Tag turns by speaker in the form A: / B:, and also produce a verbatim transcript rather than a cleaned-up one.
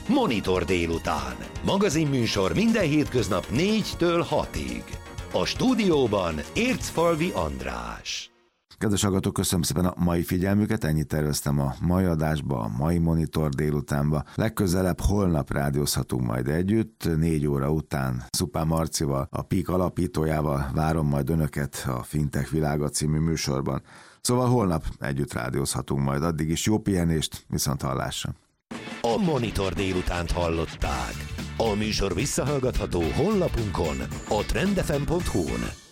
A: Monitor délután. Magazinműsor minden hétköznap négytől hatig. A stúdióban Ércfalvi András.
B: Kedves hallgatók, köszönöm szépen a mai figyelmüket, ennyit terveztem a mai adásba, a mai Monitor délutánba. Legközelebb holnap rádiózhatunk majd együtt, négy óra után Szupán Marcival, a pé i ká alapítójával várom majd önöket a Fintech Világa című műsorban. Szóval holnap együtt rádiózhatunk majd, addig is jó pihenést, viszont hallásra.
A: A Monitor délutánt hallották. A műsor visszahallgatható honlapunkon, a trend f m pont hu-n.